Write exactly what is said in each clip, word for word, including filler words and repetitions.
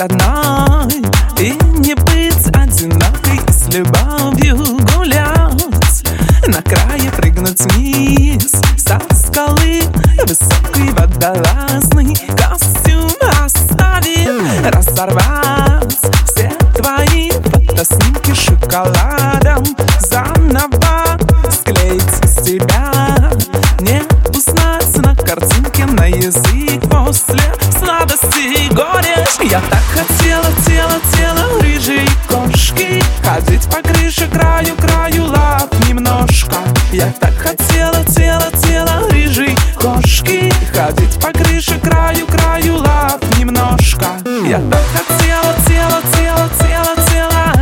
одной и не быть одинокой, с любовью гулять, на крае прыгнуть вниз со скалы высокой, водолазный костюм оставить, разорвать все твои фотоснимки шоколадом, заново склеить из себя, не узнать на картинке, на язык после сладости горечь. Я так хотела, тело, тело рыжей кошки, ходить по крыше, краю, краю лап немножко. Я так хотела, тело, тело рыжей кошки, ходить по крыше, краю, краю лап немножко. Я так хотела, тело, тело, тело, тело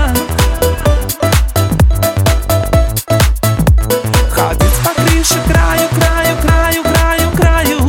ходить по крыше, краю, краю, краю, краю, краю.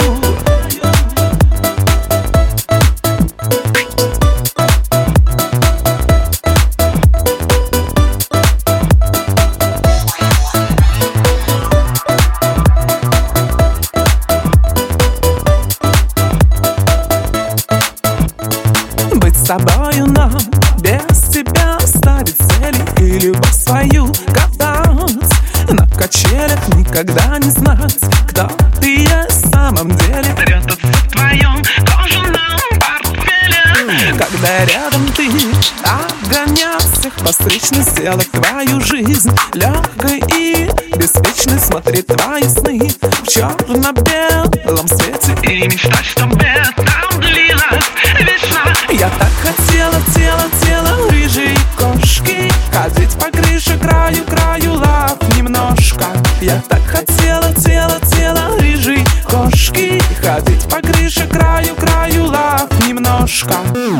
Быть с тобою, но без тебя ставить цели и любовь свою катать на качелях, никогда не знать, кто ты есть в самом деле. Прятаться в твоем кожаном портфеле, когда рядом ты, огонять всех постричный, сделать твою жизнь легкой и беспечной, смотреть твои сны в черно-белом свете и мечтать, чтобы там длилась вечно. Я так хотела, тело, тело рыжей кошки, ходить по крыше, краю, краю лап немножко. Я так хотела, тело, тело рыжей кошки, ходить по крыше, краю, краю лап немножко.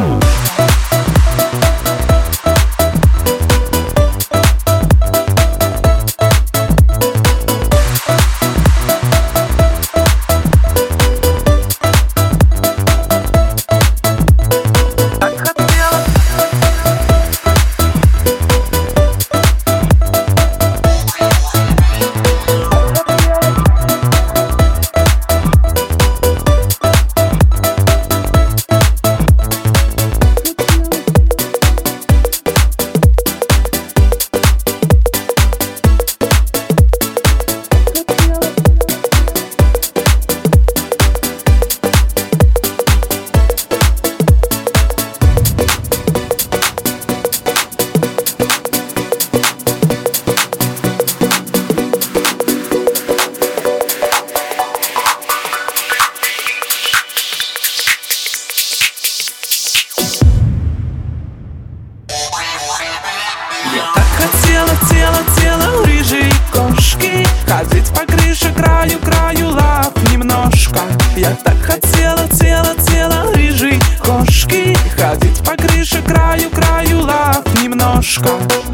Хотела, тело, тело рыжей кошки, ходить по крыше, краю, краю лап немножко. Я так хотела, тело, тело рыжей кошки, ходить по крыше, краю, краю лап немножко.